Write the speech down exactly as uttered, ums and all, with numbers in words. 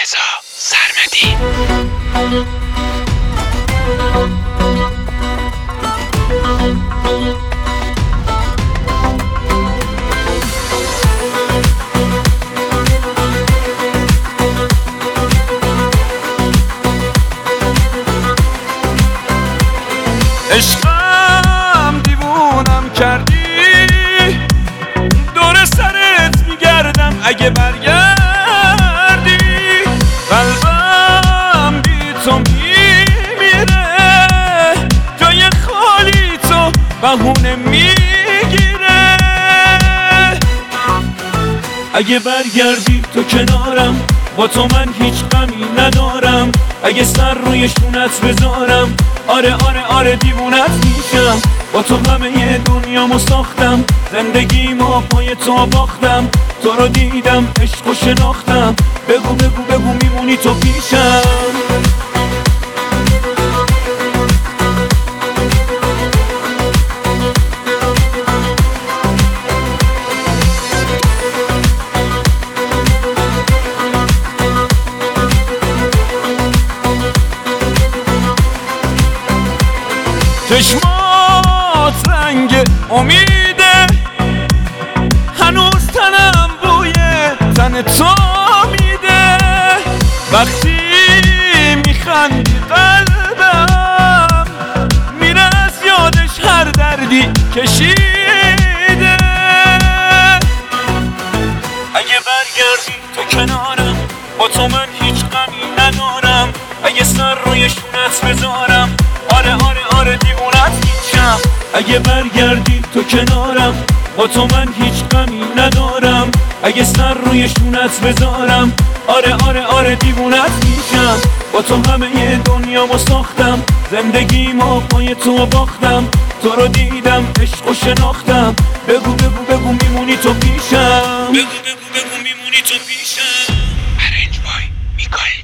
رضا سرمدی. عشقم دیوونم کردی، دور سرت میگردم اگه برگردی. قلبم بی تو میمیره، جای خالی تو بهونه میگیره. اگه برگردی تو کنارم، با تو من هیچ غمی ندارم. اگه سر روی شونت بذارم، آره آره آره دیوونت میشم. با تو همه دنیامو ساختم، زندگیمو پای تو باختم. تو رو دیدم عشق و شناختم، بگو بگو بگو میمونی تو پیشم. چشمات رنگ امیده، هنوز تنم بوی تن تو میده. وقتی میخندی قلبم میره از یادش هر دردی کشیده. اگه برگردی تو کنارم، با تو من هیچ غمی ندارم. اگه سر روی شونت بذارم، آره آره آره دیوونت میشم. اگه برگردی تو کنارم، با تو من هیچ غمی ندارم. اگه سر روی شونت بذارم، آره آره آره دیوونت میشم. با تو همه دنیامو ساختم، زندگیمو پای تو باختم. تو رو دیدم عشق و شناختم، بگو بگو بگو میمونی تو پیشم. بگو بگو بگو میمونی تو پیشم. ارنج بای میکائیل